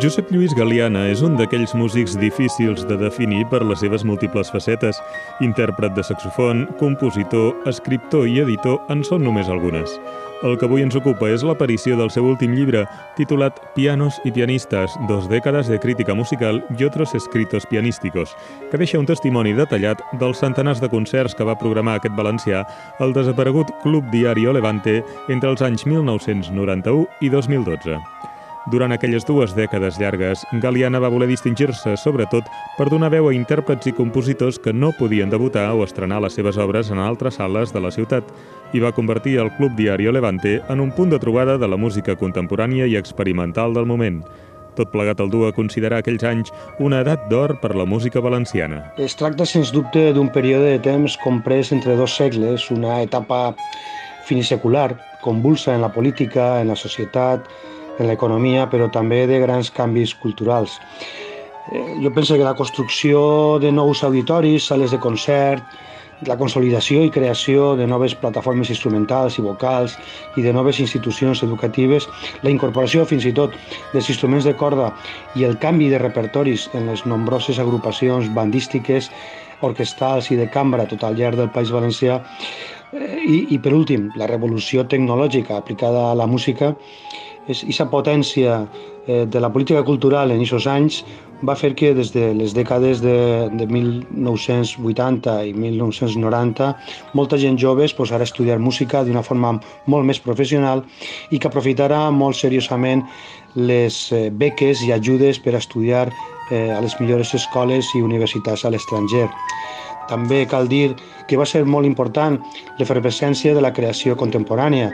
Josep Lluís Galiana és un d'aquells músics difícils de definir per les seves múltiples facetes. Intèrpret de saxofon, compositor, escriptor i editor en són només algunes. El que avui ens ocupa és l'aparició del seu últim llibre, titulat Pianos y pianistas, 2 décadas de crítica musical y otros escritos pianísticos, que deixa un testimoni detallat dels centenars de concerts que va programar aquest valencià al desaparegut Club Diario Levante entre els anys 1991 i 2012. Durant aquelles 2 dècades llargues, Galiana va voler distingir-se, sobretot, per donar veu a intèrprets i compositors que no podien debutar o estrenar les seves obres en altres sales de la ciutat, i va convertir el Club Diario Levante en un punt de trobada de la música contemporània i experimental del moment. Tot plegat el du a considerar aquells anys una edat d'or per la música valenciana. Es tracta, sens dubte, d'un període de temps comprès entre 2 segles, una etapa finisecular, convulsa en la política, en la societat, en l'economia, però també de grans canvis culturals. Jo penso que la construcció de nous auditoris, sales de concert, la consolidació i creació de noves plataformes instrumentals i vocals i de noves institucions educatives, la incorporació fins i tot dels instruments de corda i el canvi de repertoris en les nombroses agrupacions bandístiques, orquestrals i de cambra tot al llarg del País Valencià, i per últim, la revolució tecnològica aplicada a la música, aquesta potència de la política cultural en aquests anys va fer que des de les dècades de 1980 i 1990 molta gent jove es posara a estudiar música d'una forma molt més professional i que aprofitara molt seriosament les beques i ajudes per estudiar a les millors escoles i universitats a l'estranger. També cal dir que va ser molt important l'efervescència de la creació contemporània.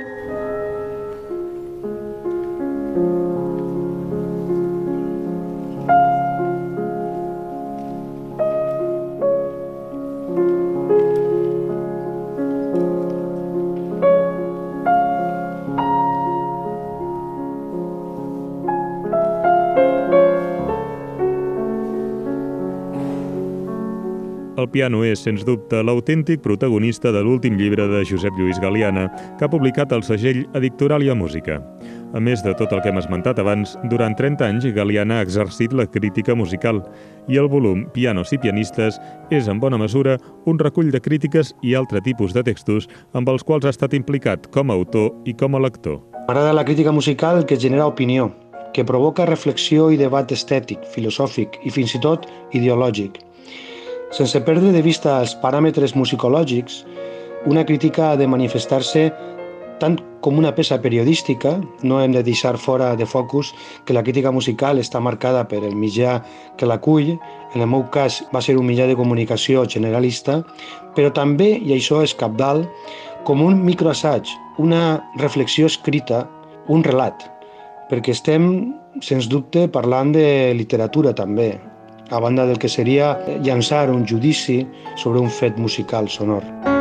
El piano és, sens dubte, l'autèntic protagonista de l'últim llibre de Josep Lluís Galiana, que ha publicat el segell Edictoralia Música. A més de tot el que hem esmentat abans, durant 30 anys Galiana ha exercit la crítica musical i el volum Pianos y pianistas és, en bona mesura, un recull de crítiques i altre tipus de textos amb els quals ha estat implicat com a autor i com a lector. M'agrada la crítica musical que genera opinió, que provoca reflexió i debat estètic, filosòfic i fins i tot ideològic. Sense perdre de vista els paràmetres musicològics, una crítica ha de manifestar-se tant com una peça periodística, no hem de deixar fora de focus que la crítica musical està marcada per el mitjà que l'acull, en el meu cas va ser un mitjà de comunicació generalista, però també, i això és cabdal, com un microassaig, una reflexió escrita, un relat, perquè estem, sens dubte, parlant de literatura també, a banda del que seria llançar un judici sobre un fet musical sonor.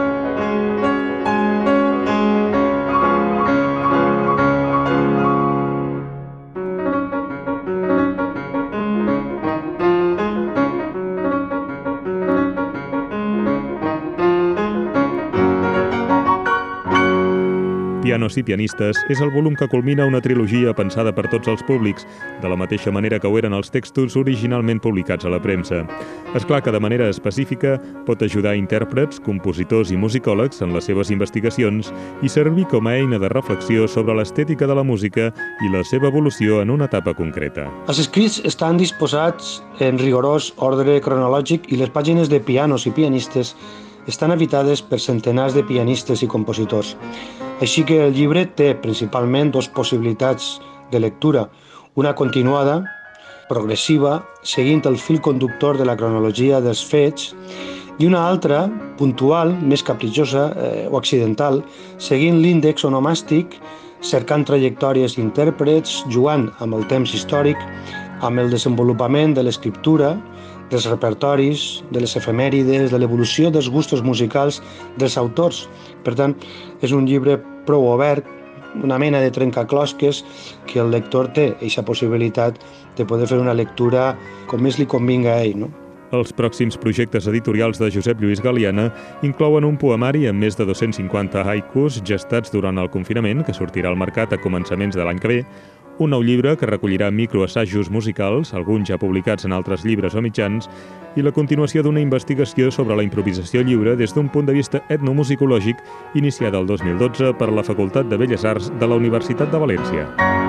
Pianos y pianistas és el volum que culmina una trilogia pensada per tots els públics, de la mateixa manera que ho eren els textos originalment publicats a la premsa. És clar que de manera específica pot ajudar intèrprets, compositors i musicòlegs en les seves investigacions i servir com a eina de reflexió sobre l'estètica de la música i la seva evolució en una etapa concreta. Els escrits estan disposats en rigorós ordre cronològic i les pàgines de Pianos y pianistes estan habitades per centenars de pianistes i compositors. Així que el llibre té principalment 2 possibilitats de lectura, una continuada, progressiva, seguint el fil conductor de la cronologia dels fets, i una altra, puntual, més capritxosa o accidental, seguint l'índex onomàstic, cercant trajectòries d'intèrprets, jugant amb el temps històric, amb el desenvolupament de l'escriptura, dels repertoris, de les efemèrides, de l'evolució dels gustos musicals dels autors. Per tant, és un llibre prou obert, una mena de trencaclosques que el lector té aquesta possibilitat de poder fer una lectura com més li convinga a ell, no? Els pròxims projectes editorials de Josep Lluís Galiana inclouen un poemari amb més de 250 haikus gestats durant el confinament, que sortirà al mercat a començaments de l'any que ve, un nou llibre que recollirà microassajos musicals, alguns ja publicats en altres llibres o mitjans, i la continuació d'una investigació sobre la improvisació lliure des d'un punt de vista etnomusicològic iniciada el 2012 per la Facultat de Belles Arts de la Universitat de València.